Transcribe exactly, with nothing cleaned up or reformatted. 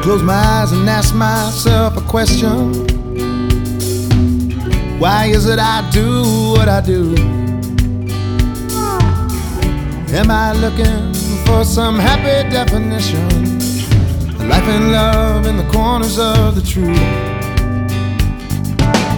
Close my eyes and ask myself a question. Why is it I do what I do? Am I looking for some happy definition? A life and love in the corners of the truth.